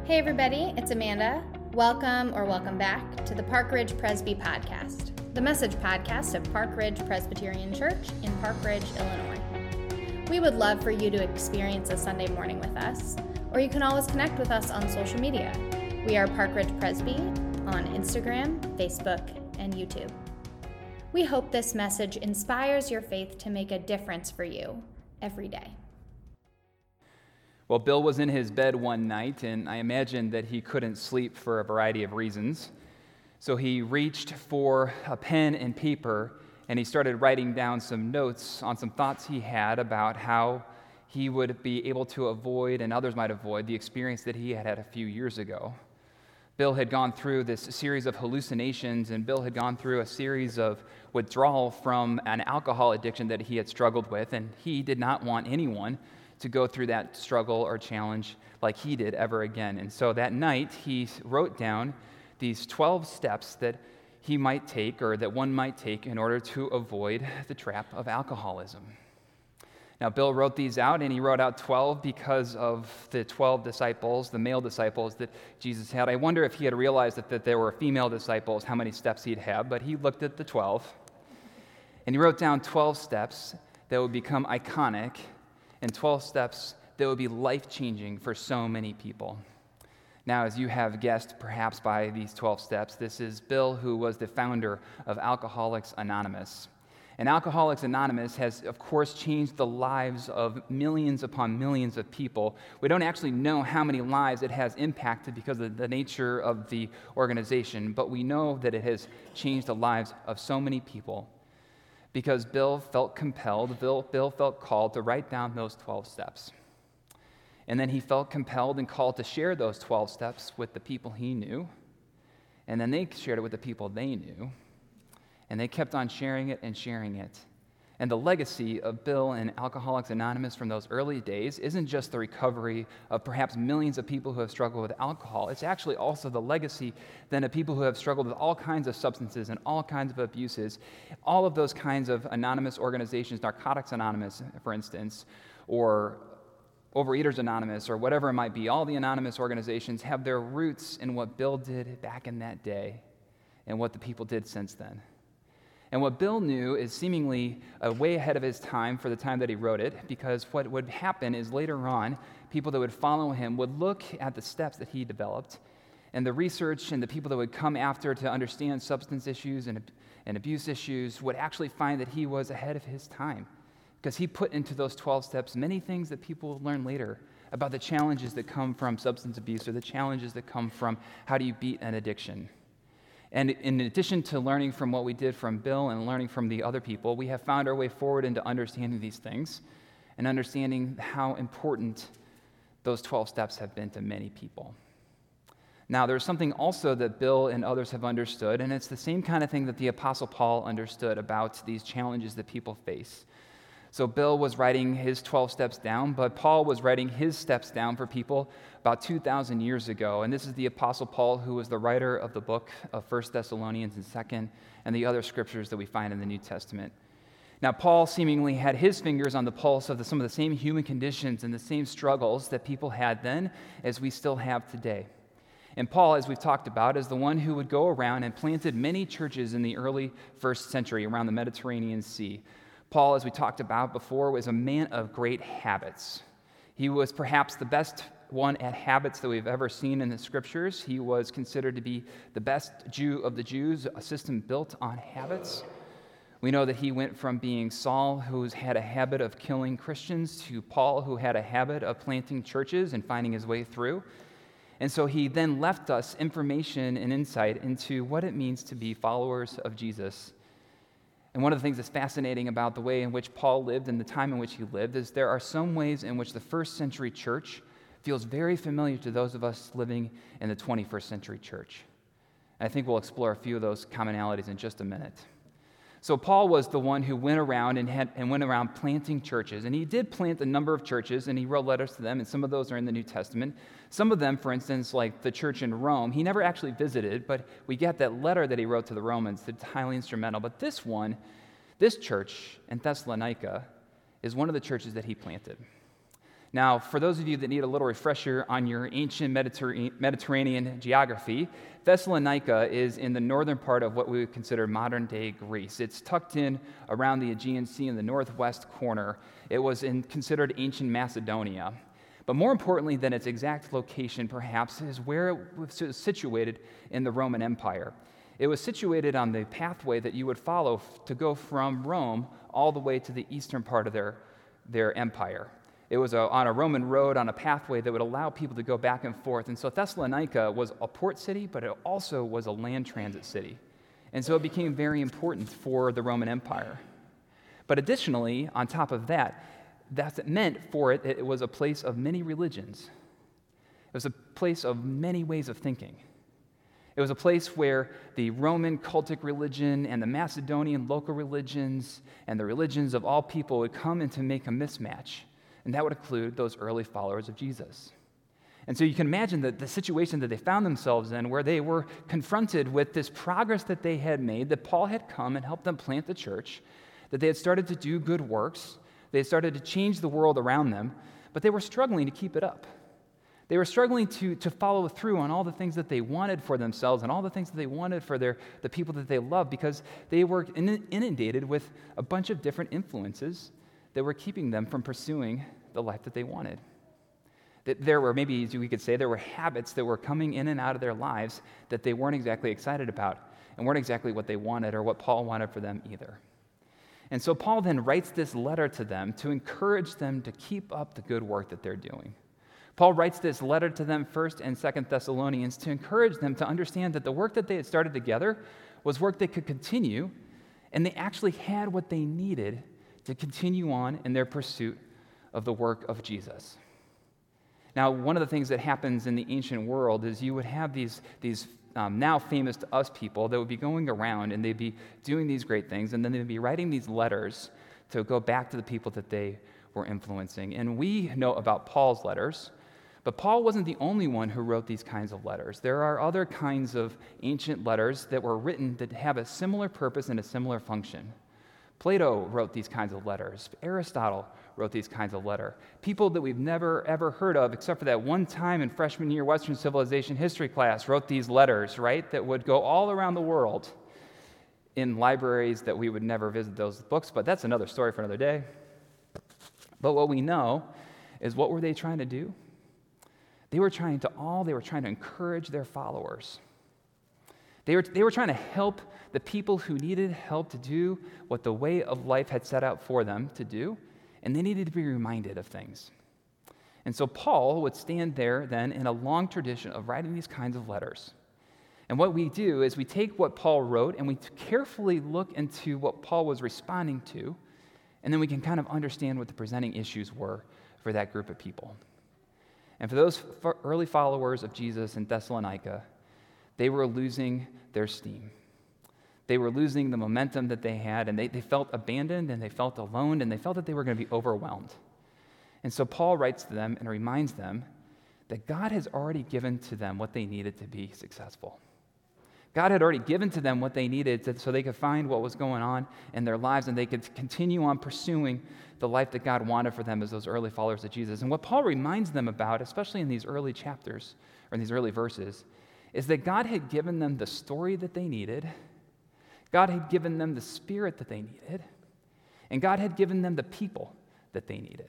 Hey everybody, it's Amanda. Welcome or welcome back to the Park Ridge Presby Podcast, the message podcast of Park Ridge Presbyterian Church in Park Ridge, Illinois. We would love for you to experience a Sunday morning with us, or you can always connect with us on social media. We are Park Ridge Presby on Instagram, Facebook, and YouTube. We hope this message inspires your faith to make a difference for you every day. Well, Bill was in his bed one night, and I imagine that he couldn't sleep for a variety of reasons. So he reached for a pen and paper, and he started writing down some notes on some thoughts he had about how he would be able to avoid, and others might avoid, the experience that he had had a few years ago. Bill had gone through this series of hallucinations, and Bill had gone through a series of withdrawal from an alcohol addiction that he had struggled with, and he did not want anyone to go through that struggle or challenge like he did ever again. And so that night, he wrote down these 12 steps that he might take, or that one might take, in order to avoid the trap of alcoholism. Now, Bill wrote these out, and he wrote out 12 because of the 12 disciples, the male disciples that Jesus had. I wonder if he had realized that there were female disciples, how many steps he'd have, but he looked at the 12, and he wrote down 12 steps that would become iconic, and 12 steps that would be life-changing for so many people. Now, as you have guessed perhaps by these 12 steps, this is Bill, who was the founder of Alcoholics Anonymous. And Alcoholics Anonymous has, of course, changed the lives of millions upon millions of people. We don't actually know how many lives it has impacted because of the nature of the organization, but we know that it has changed the lives of so many people because Bill felt compelled, Bill felt called to write down those 12 steps. And then he felt compelled and called to share those 12 steps with the people he knew. And then they shared it with the people they knew. And they kept on sharing it and sharing it. And the legacy of Bill and Alcoholics Anonymous from those early days isn't just the recovery of perhaps millions of people who have struggled with alcohol. It's actually also the legacy then of people who have struggled with all kinds of substances and all kinds of abuses. All of those kinds of anonymous organizations, Narcotics Anonymous, for instance, or Overeaters Anonymous, or whatever it might be, all the anonymous organizations have their roots in what Bill did back in that day and what the people did since then. And what Bill knew is seemingly way ahead of his time for the time that he wrote it, because what would happen is later on, people that would follow him would look at the steps that he developed, and the research and the people that would come after to understand substance issues and abuse issues would actually find that he was ahead of his time, because he put into those 12 steps many things that people will learn later about the challenges that come from substance abuse or the challenges that come from how do you beat an addiction. And in addition to learning from what we did from Bill and learning from the other people, we have found our way forward into understanding these things and understanding how important those 12 steps have been to many people. Now, there's something also that Bill and others have understood, and it's the same kind of thing that the Apostle Paul understood about these challenges that people face. So Bill was writing his 12 steps down, but Paul was writing his steps down for people about 2,000 years ago. And this is the Apostle Paul, who was the writer of the book of 1 Thessalonians and 2nd, and the other scriptures that we find in the New Testament. Now, Paul seemingly had his fingers on the pulse of some of the same human conditions and the same struggles that people had then as we still have today. And Paul, as we've talked about, is the one who would go around and planted many churches in the early first century around the Mediterranean Sea. Paul, as we talked about before, was a man of great habits. He was perhaps the best one at habits that we've ever seen in the scriptures. He was considered to be the best Jew of the Jews, a system built on habits. We know that he went from being Saul, who had a habit of killing Christians, to Paul, who had a habit of planting churches and finding his way through. And so he then left us information and insight into what it means to be followers of Jesus. And one of the things that's fascinating about the way in which Paul lived and the time in which he lived is there are some ways in which the first century church feels very familiar to those of us living in the 21st century church. And I think we'll explore a few of those commonalities in just a minute. So Paul was the one who went around and went around planting churches. And he did plant a number of churches, and he wrote letters to them, and some of those are in the New Testament. Some of them, for instance, like the church in Rome, he never actually visited, but we get that letter that he wrote to the Romans that's highly instrumental. But this church in Thessalonica, is one of the churches that he planted. Now, for those of you that need a little refresher on your ancient Mediterranean geography, Thessalonica is in the northern part of what we would consider modern-day Greece. It's tucked in around the Aegean Sea in the northwest corner. It was considered ancient Macedonia. But more importantly than its exact location, perhaps, is where it was situated in the Roman Empire. It was situated on the pathway that you would follow to go from Rome all the way to the eastern part of their empire. It was on a Roman road, on a pathway that would allow people to go back and forth. And so Thessalonica was a port city, but it also was a land transit city. And so it became very important for the Roman Empire. But additionally, on top of that meant for it, it was a place of many religions. It was a place of many ways of thinking. It was a place where the Roman cultic religion and the Macedonian local religions and the religions of all people would come in to make a mismatch. And that would include those early followers of Jesus. And so you can imagine that the situation that they found themselves in, where they were confronted with this progress that they had made, that Paul had come and helped them plant the church, that they had started to do good works, they had started to change the world around them, but they were struggling to keep it up. They were struggling to follow through on all the things that they wanted for themselves and all the things that they wanted for the people that they loved, because they were inundated with a bunch of different influences that were keeping them from pursuing the life that they wanted. That there were, maybe we could say, there were habits that were coming in and out of their lives that they weren't exactly excited about and weren't exactly what they wanted or what Paul wanted for them either. And so Paul then writes this letter to them to encourage them to keep up the good work that they're doing. Paul writes this letter to them, 1st and 2nd Thessalonians, to encourage them to understand that the work that they had started together was work that could continue, and they actually had what they needed to continue on in their pursuit of the work of Jesus. Now, one of the things that happens in the ancient world is you would have these now famous to us people that would be going around and they'd be doing these great things, and then they'd be writing these letters to go back to the people that they were influencing. And we know about Paul's letters, but Paul wasn't the only one who wrote these kinds of letters. There are other kinds of ancient letters that were written that have a similar purpose and a similar function. Plato wrote these kinds of letters. Aristotle wrote these kinds of letters. People that we've never, ever heard of, except for that one time in freshman year Western Civilization history class, wrote these letters, right, that would go all around the world in libraries that we would never visit those books, but that's another story for another day. But what we know is, what were they trying to do? They were trying to encourage their followers. They were trying to help the people who needed help to do what the way of life had set out for them to do, and they needed to be reminded of things. And so Paul would stand there then in a long tradition of writing these kinds of letters. And what we do is we take what Paul wrote and we carefully look into what Paul was responding to, and then we can kind of understand what the presenting issues were for that group of people. And for those early followers of Jesus in Thessalonica, they were losing their steam. They were losing the momentum that they had, and they felt abandoned, and they felt alone, and they felt that they were going to be overwhelmed. And so Paul writes to them and reminds them that God has already given to them what they needed to be successful. God had already given to them what they needed so they could find what was going on in their lives, and they could continue on pursuing the life that God wanted for them as those early followers of Jesus. And what Paul reminds them about, especially in these early chapters, or in these early verses, is that God had given them the story that they needed, God had given them the spirit that they needed, and God had given them the people that they needed.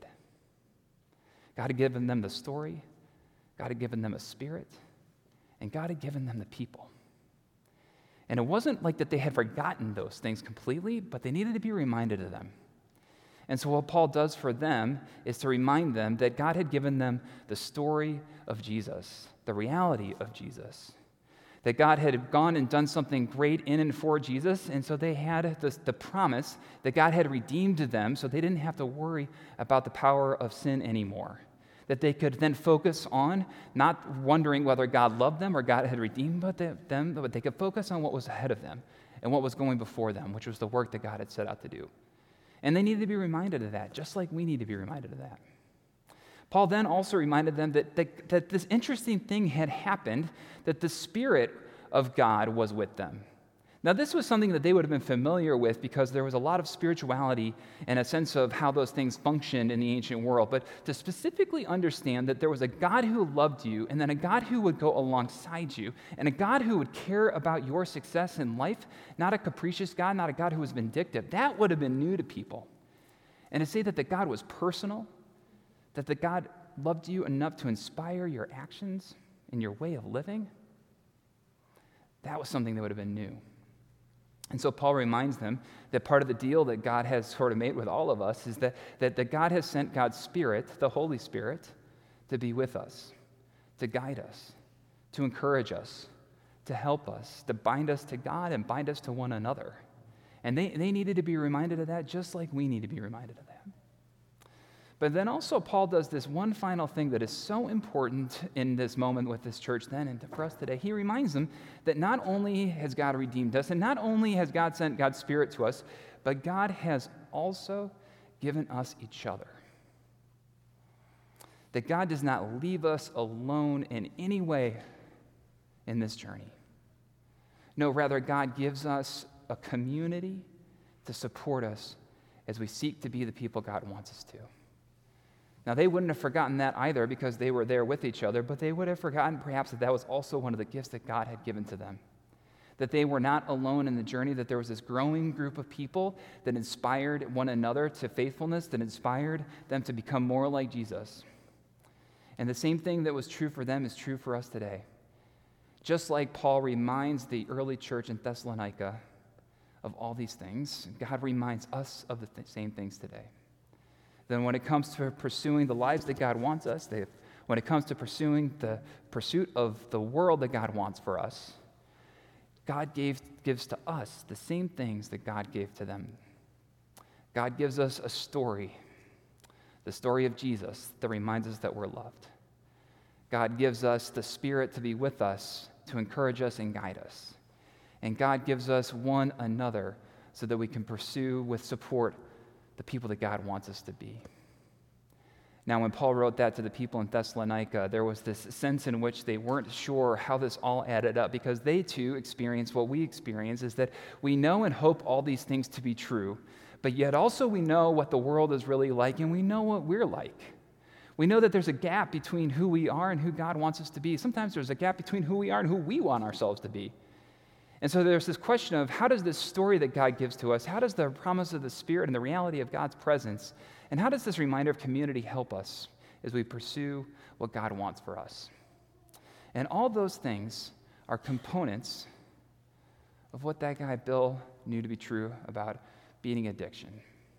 God had given them the story, God had given them a spirit, and God had given them the people. And it wasn't like that they had forgotten those things completely, but they needed to be reminded of them. And so what Paul does for them is to remind them that God had given them the story of Jesus, the reality of Jesus, that God had gone and done something great in and for Jesus, and so they had the promise that God had redeemed them so they didn't have to worry about the power of sin anymore, that they could then focus on not wondering whether God loved them or God had redeemed them, but they could focus on what was ahead of them and what was going before them, which was the work that God had set out to do. And they needed to be reminded of that, just like we need to be reminded of that. Paul then also reminded them that this interesting thing had happened, that the Spirit of God was with them. Now, this was something that they would have been familiar with because there was a lot of spirituality and a sense of how those things functioned in the ancient world. But to specifically understand that there was a God who loved you, and then a God who would go alongside you, and a God who would care about your success in life, not a capricious God, not a God who was vindictive, that would have been new to people. And to say that the God was personal, that the God loved you enough to inspire your actions and your way of living, that was something that would have been new. And so Paul reminds them that part of the deal that God has sort of made with all of us is that God has sent God's Spirit, the Holy Spirit, to be with us, to guide us, to encourage us, to help us, to bind us to God and bind us to one another. And they needed to be reminded of that just like we need to be reminded of that. But then also Paul does this one final thing that is so important in this moment with this church then and for us today. He reminds them that not only has God redeemed us and not only has God sent God's Spirit to us, but God has also given us each other. That God does not leave us alone in any way in this journey. No, rather, God gives us a community to support us as we seek to be the people God wants us to. Now, they wouldn't have forgotten that either because they were there with each other, but they would have forgotten perhaps that was also one of the gifts that God had given to them. That they were not alone in the journey, that there was this growing group of people that inspired one another to faithfulness, that inspired them to become more like Jesus. And the same thing that was true for them is true for us today. Just like Paul reminds the early church in Thessalonica of all these things, God reminds us of the same things today. Then when it comes to pursuing the lives that God wants us, when it comes to pursuing the pursuit of the world that God wants for us, God gives to us the same things that God gave to them. God gives us a story, the story of Jesus, that reminds us that we're loved. God gives us the Spirit to be with us, to encourage us and guide us. And God gives us one another so that we can pursue with support the people that God wants us to be. Now, when Paul wrote that to the people in Thessalonica, there was this sense in which they weren't sure how this all added up because they too experienced what we experience, is that we know and hope all these things to be true, but yet also we know what the world is really like and we know what we're like. We know that there's a gap between who we are and who God wants us to be. Sometimes there's a gap between who we are and who we want ourselves to be. And so there's this question of how does this story that God gives to us, how does the promise of the Spirit and the reality of God's presence, and how does this reminder of community help us as we pursue what God wants for us? And all those things are components of what that guy Bill knew to be true about beating addiction.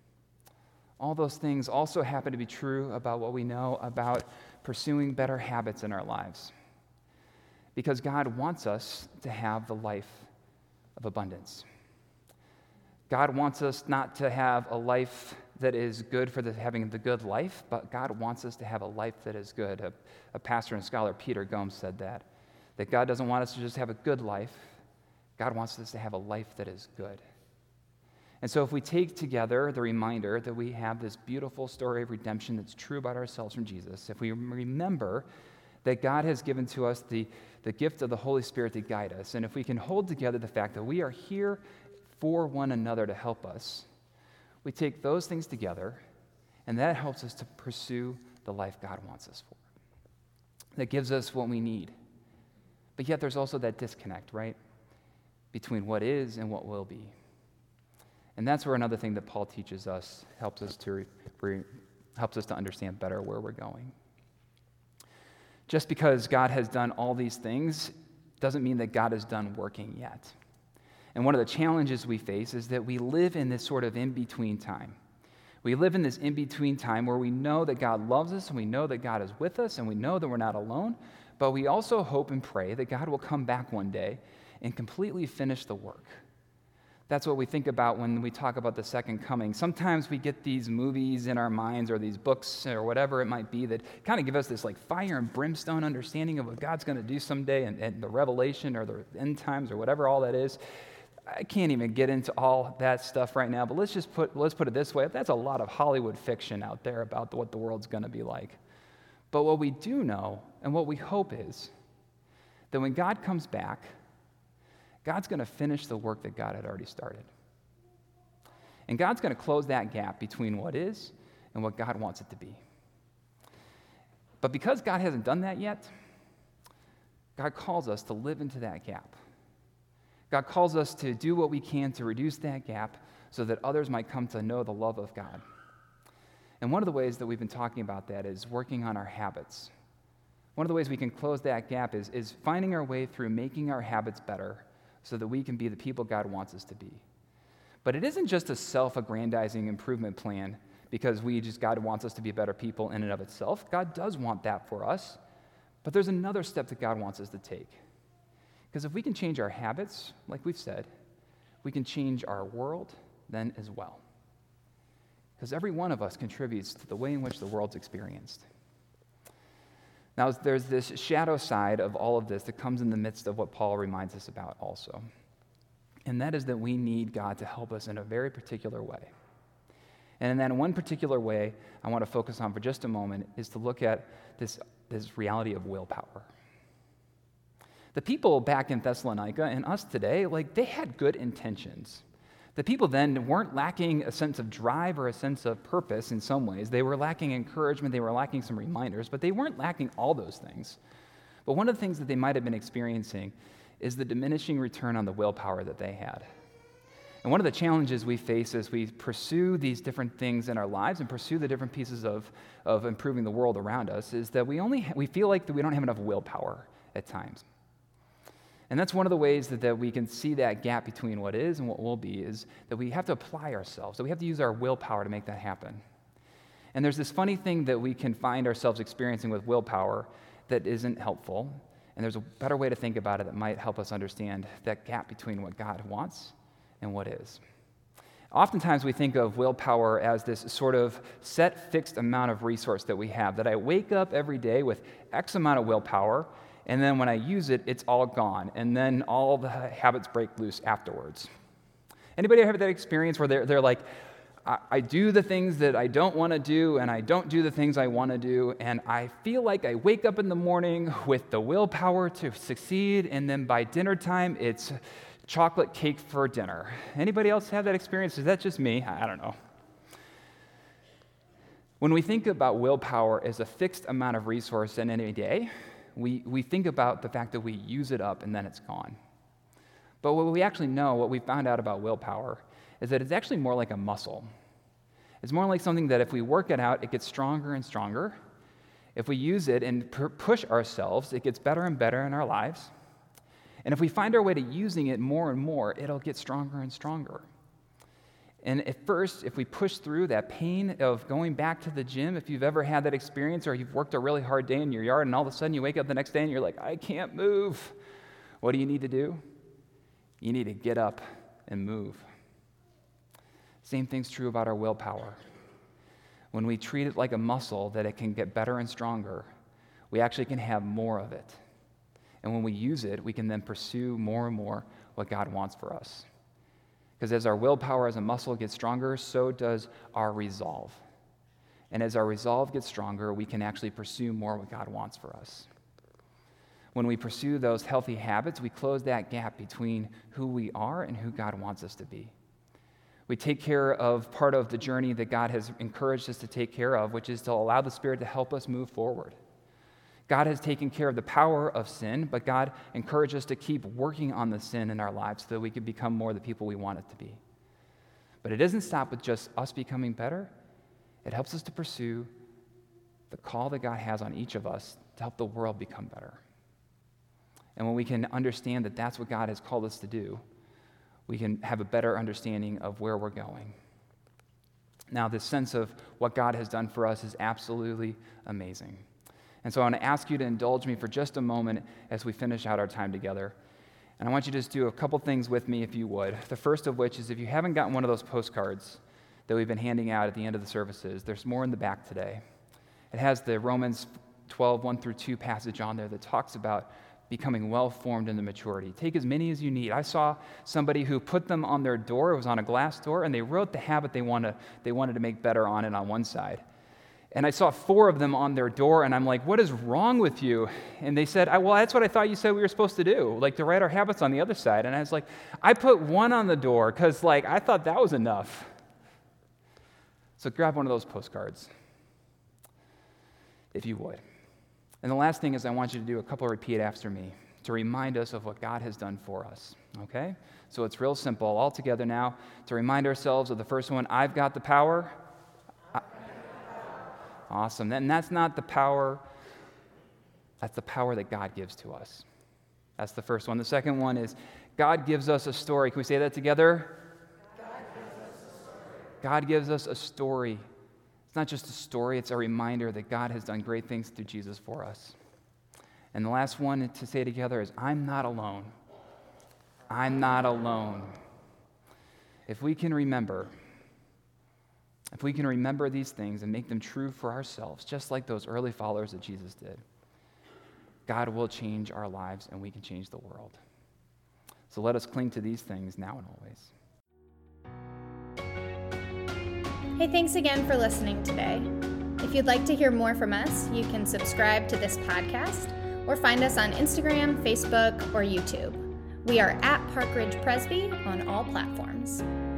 All those things also happen to be true about what we know about pursuing better habits in our lives. Because God wants us to have the life of abundance. God wants us not to have a life that is good for having the good life, but God wants us to have a life that is good. A pastor and scholar, Peter Gomes, said that God doesn't want us to just have a good life. God wants us to have a life that is good. And so if we take together the reminder that we have this beautiful story of redemption that's true about ourselves from Jesus, if we remember that God has given to us the gift of the Holy Spirit to guide us, and if we can hold together the fact that we are here for one another to help us, we take those things together, and that helps us to pursue the life God wants us for. That gives us what we need. But yet there's also that disconnect, right, between what is and what will be. And that's where another thing that Paul teaches us helps us to understand better where we're going. Just because God has done all these things doesn't mean that God is done working yet. And one of the challenges we face is that we live in this sort of in-between time. We live in this in-between time where we know that God loves us and we know that God is with us and we know that we're not alone, but we also hope and pray that God will come back one day and completely finish the work. That's what we think about when we talk about the second coming. Sometimes we get these movies in our minds or these books or whatever it might be that kind of give us this like fire and brimstone understanding of what God's going to do someday and the revelation or the end times or whatever all that is. I can't even get into all that stuff right now, but let's put it this way. That's a lot of Hollywood fiction out there about what the world's going to be like. But what we do know and what we hope is that when God comes back, God's going to finish the work that God had already started. And God's going to close that gap between what is and what God wants it to be. But because God hasn't done that yet, God calls us to live into that gap. God calls us to do what we can to reduce that gap so that others might come to know the love of God. And one of the ways that we've been talking about that is working on our habits. One of the ways we can close that gap is finding our way through making our habits better so that we can be the people God wants us to be. But it isn't just a self-aggrandizing improvement plan because God wants us to be better people in and of itself. God does want that for us, but there's another step that God wants us to take. Because if we can change our habits, like we've said, we can change our world then as well. Because every one of us contributes to the way in which the world's experienced. Now, there's this shadow side of all of this that comes in the midst of what Paul reminds us about also. And that is that we need God to help us in a very particular way. And in that one particular way I want to focus on for just a moment is to look at this reality of willpower. The people back in Thessalonica and us today, they had good intentions. The people then weren't lacking a sense of drive or a sense of purpose in some ways. They were lacking encouragement, they were lacking some reminders, but they weren't lacking all those things. But one of the things that they might have been experiencing is the diminishing return on the willpower that they had. And one of the challenges we face as we pursue these different things in our lives and pursue the different pieces of improving the world around us is that we feel like that we don't have enough willpower at times. And that's one of the ways that we can see that gap between what is and what will be is that we have to apply ourselves, that we have to use our willpower to make that happen. And there's this funny thing that we can find ourselves experiencing with willpower that isn't helpful, and there's a better way to think about it that might help us understand that gap between what God wants and what is. Oftentimes we think of willpower as this sort of set, fixed amount of resource that we have, that I wake up every day with X amount of willpower, and then when I use it, it's all gone, and then all the habits break loose afterwards. Anybody ever have that experience where they're like, I do the things that I don't want to do, and I don't do the things I want to do, and I feel like I wake up in the morning with the willpower to succeed, and then by dinner time, it's chocolate cake for dinner. Anybody else have that experience? Is that just me? I don't know. When we think about willpower as a fixed amount of resource in any day, we think about the fact that we use it up and then it's gone. But what we actually know, what we found out about willpower, is that it's actually more like a muscle. It's more like something that if we work it out, it gets stronger and stronger. If we use it and push ourselves, it gets better and better in our lives. And if we find our way to using it more and more, it'll get stronger and stronger. And at first, if we push through that pain of going back to the gym, if you've ever had that experience or you've worked a really hard day in your yard and all of a sudden you wake up the next day and you're like, I can't move. What do you need to do? You need to get up and move. Same thing's true about our willpower. When we treat it like a muscle that it can get better and stronger, we actually can have more of it. And when we use it, we can then pursue more and more what God wants for us. Because as our willpower as a muscle gets stronger, so does our resolve. And as our resolve gets stronger, we can actually pursue more what God wants for us. When we pursue those healthy habits, we close that gap between who we are and who God wants us to be. We take care of part of the journey that God has encouraged us to take care of, which is to allow the Spirit to help us move forward. God has taken care of the power of sin, but God encouraged us to keep working on the sin in our lives so that we could become more the people we want it to be. But it doesn't stop with just us becoming better. It helps us to pursue the call that God has on each of us to help the world become better. And when we can understand that that's what God has called us to do, we can have a better understanding of where we're going. Now, this sense of what God has done for us is absolutely amazing. And so I want to ask you to indulge me for just a moment as we finish out our time together. And I want you to just do a couple things with me if you would. The first of which is if you haven't gotten one of those postcards that we've been handing out at the end of the services, there's more in the back today. It has the Romans 12, 1 through 2 passage on there that talks about becoming well-formed into maturity. Take as many as you need. I saw somebody who put them on their door. It was on a glass door, and they wrote the habit they wanted to make better on it on one side. And I saw 4 of them on their door, and I'm like, what is wrong with you? And they said, well, that's what I thought you said we were supposed to do, like to write our habits on the other side. And I was like, I put 1 on the door because I thought that was enough. So grab one of those postcards, if you would. And the last thing is I want you to do a couple repeat after me to remind us of what God has done for us, okay? So it's real simple, all together now, to remind ourselves of the first one, I've got the power. Awesome. And that's not the power, that's the power that God gives to us. That's the first one. The second one is God gives us a story. Can we say that together? God gives us a story. It's not just a story, it's a reminder that God has done great things through Jesus for us. And the last one to say together is, I'm not alone. I'm not alone. If we can remember these things and make them true for ourselves, just like those early followers of Jesus did, God will change our lives and we can change the world. So let us cling to these things now and always. Hey, thanks again for listening today. If you'd like to hear more from us, you can subscribe to this podcast or find us on Instagram, Facebook, or YouTube. We are at Park Ridge Presby on all platforms.